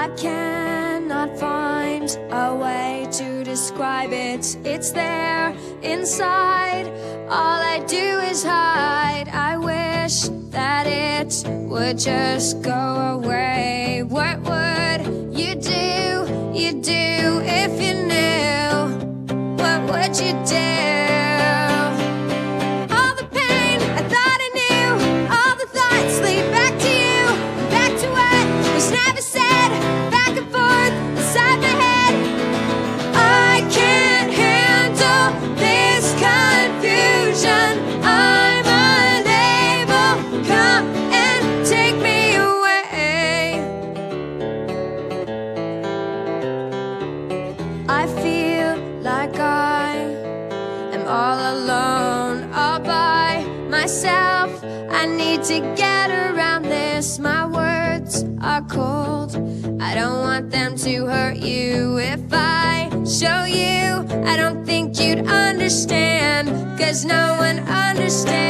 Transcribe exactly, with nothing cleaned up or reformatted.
I cannot find a way to describe it. It's there inside. All I do is hide. I wish that it would just go away. What would you do? You do if you knew. What would you do? All the pain I thought I knew, all the thoughts lead back to you, back to what was never said, back and forth inside my head. I can't handle this confusion. I'm unable. Come and take me away. I feel like I am all alone, all by myself. I need to get around this. My words are cold. I don't want them to hurt you. If I show you, I don't think you'd understand, 'cause no one understands.